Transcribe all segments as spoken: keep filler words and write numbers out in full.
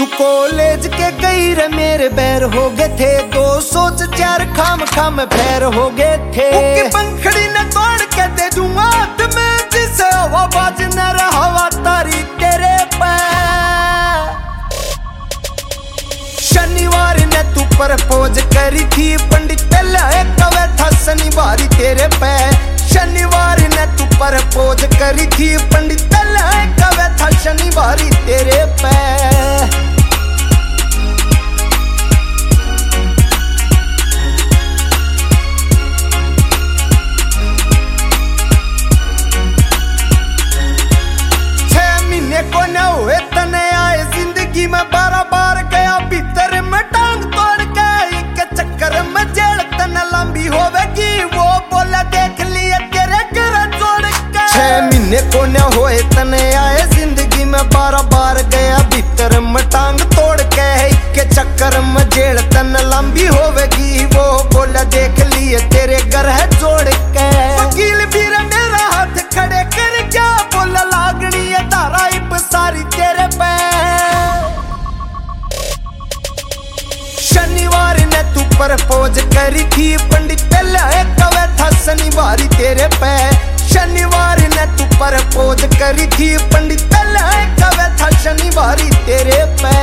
तू कॉलेज के गई रे मेरे बैर हो गए थे, दो सोच चार खाम खाम पैर हो गए थे। उनकी पंखड़ी ने तोड़ के दे दूंगा मैं, जिसे हवा बाज न रहा तारी तेरे पैर। शनिवार ने तू प्रपोज करी थी, पंडित कवे था शनिवार तेरे पैर। शनिवार ने तू प्रपोज करी थी, पंडित कवे था शनिवार तेरे पैर। छह महीने को न हुए तने आए जिंदगी में, बारह बार गया भीतर में टांग तोड़ के, एक चक्कर में जेल तन लंबी होवेगी, वो बोला देख लिए तेरे घर जोड़ के। छह महीने को न हुए तने आए जिंदगी में, बारह बार गया भीतर में टांग तोड़ के, एक चक्कर में जेल तन लंबी होवेगी, वो बोला देख लिए तेरे घर है जोड़ के। वकील भी मेरा हाथ खड़े कर क्या बोला, लागनी है धारा इब सारी तेरे पे। शनिवार ने तू प्रपोज करी थी, पंडित कवे था शनिवार तेरे पे। शनिवार ने तू प्रपोज करी थी, पंडित कवे था शनिवार तेरे पे।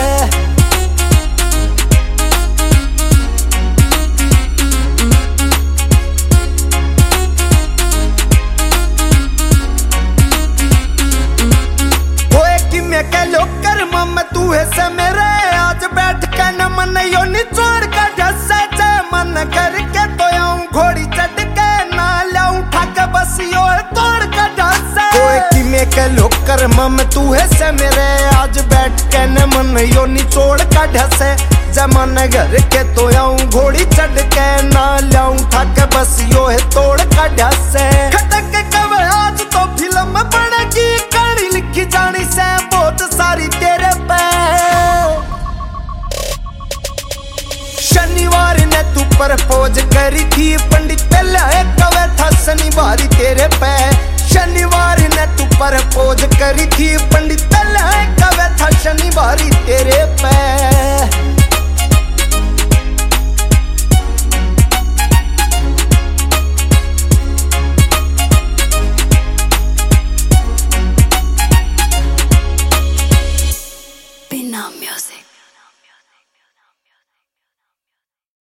तू है से मेरे आज बैठ के न मन यो निचोड़ का ढसे, जय मन करके तो आऊं घोड़ी चढ़ के, ना लाऊं ठाक बस यो तोड़ का ढसे। कोई की में के लोग कर मम तू है से मेरे आज बैठ के न मन यो निचोड़ का ढसे, जय मन घर के तो आऊं घोड़ी चढ़